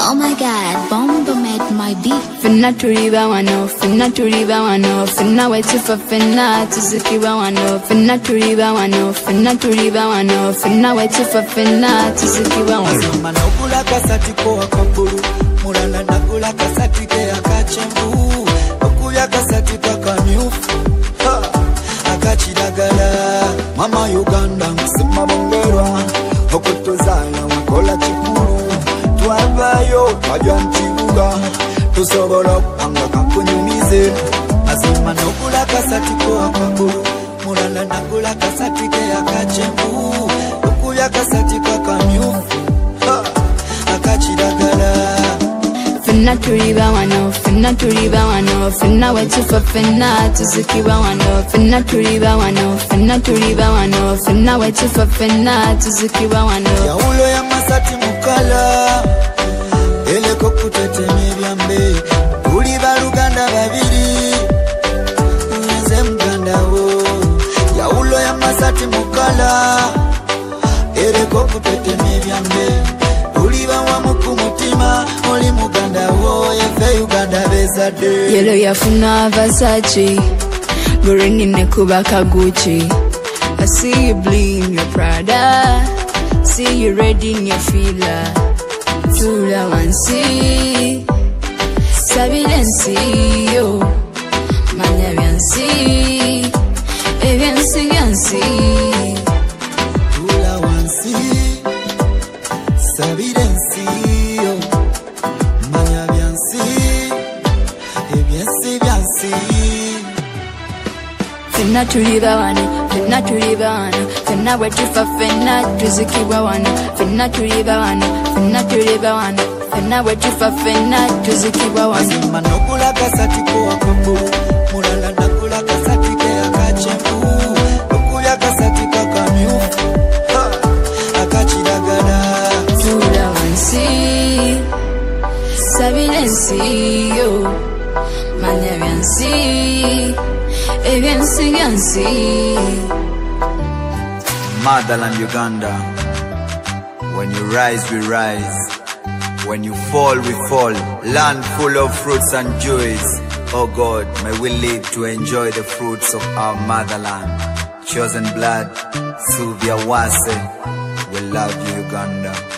Oh my god, Bomba made my beat. Finna turiba wano, finna turiba wano, finna wetu fa finna tuzikiba wano, finna turiba wano, finna turiba wano, finna wetu fa finna tuzikiba wano. Manokula kasati ko akapuru, mulana nakula kasati ke akachembu, okuya kasati paka myufu, akachidagala. Mama Uganda msima bongerwa, okutozana wakola chikuru, tuwabayo wajwa nchibuga, tusobola kupanga kakunyumize. Azima nokula kasati ko akapuru, mulana nakula kasati ke akachembu, okuya kasati paka myufu, akachidagala. Finna turiba wano, finna turiba wano, finna wetu fa finna tuzikiba wano, finna turiba wano, finna turiba wano, finna wetu fa finna tuzikiba wano. Yaulo ya masati mukala, eleko kuteteme byambe, tuli baluganda babiri, nze muganda wo. Yaulo ya masati mukala, eleko kuteteme byambe, tuli bawamu kumutima, oli muganda wo, yefe Uganda bezade. Yellow yafuna Versace, green nekuba Gucci. I see you bling your Prada, see you ready in your fila. Tula wansi, sabilensi yo, manya biansi, ebiansi biansi. Tula wansi, sabilensi yo, manya biansi, ebiansi biansi. Finna turiba wano, finna turiba wano, finna wetu fa finna tuzikiba wano, finna turiba wano, finna turiba wano, finna wetu fa finna tuzikiba wano. Azima nokula kasati ko akapuru, mulala nakula kasati ke akachembu, okuya kasati kaka myufu, akachidagala. Tula wansi, sabilensi yo, manya biansi, ebiansi biansi. Motherland Uganda, when you rise we rise, when you fall we fall, land full of fruits and joys. Oh God, may we live to enjoy the fruits of our motherland. Chosen blood, Sylvia Wase, we love you Uganda.